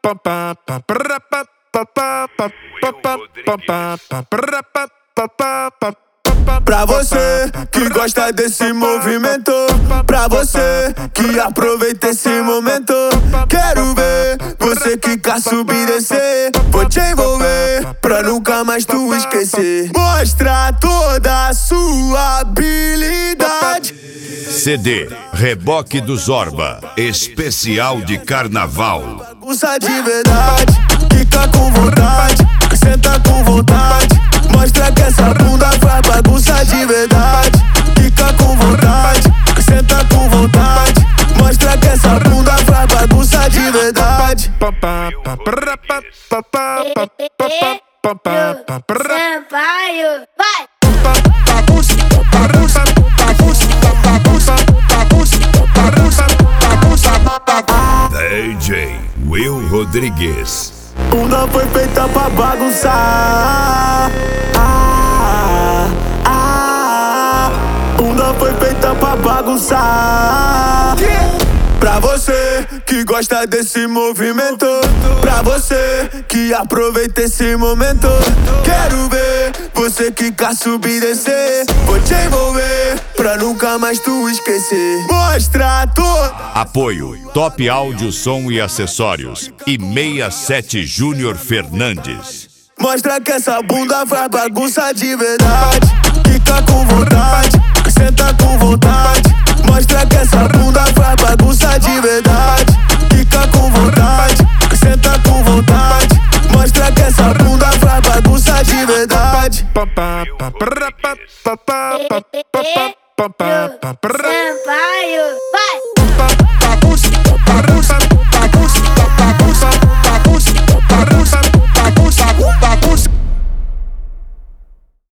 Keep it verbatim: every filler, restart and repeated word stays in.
Pra você que gosta desse movimento, pra você que aproveita esse momento, quero ver você quicar, subir e descer. Vou te envolver pra nunca mais tu esquecer. Mostra toda a sua habilidade. C D Reboque do Zorba, especial de carnaval. Bagunça de verdade, fica com vontade, senta com vontade. Mostra que essa bunda faz bagunça de verdade. Fica com vontade, senta com vontade. Mostra que essa bunda faz bagunça de verdade. Sampaio, vai! Bagunça, bagunça, bagunça, bagunça, bagunça, bagunça, bagunça, bagunça. D J Will Rodrigues. Bunda foi feita pra bagunçar. Ah, ah, bunda foi feita pra bagunçar. Pra você que gosta desse movimento, pra você que aproveita esse momento, quero ver você quicar, subir e descer. Vou te envolver pra nunca mais tu esquecer. Mostra toda. Apoio Top Áudio, Som e Acessórios e sessenta e sete Júnior Fernandes. Mostra que essa bunda faz bagunça de verdade. Fica com vontade, senta com vontade. Mostra que essa bunda faz bagunça de verdade. Fica com vontade, senta com vontade. Mostra que essa bunda faz bagunça de verdade. Sampaio, vai!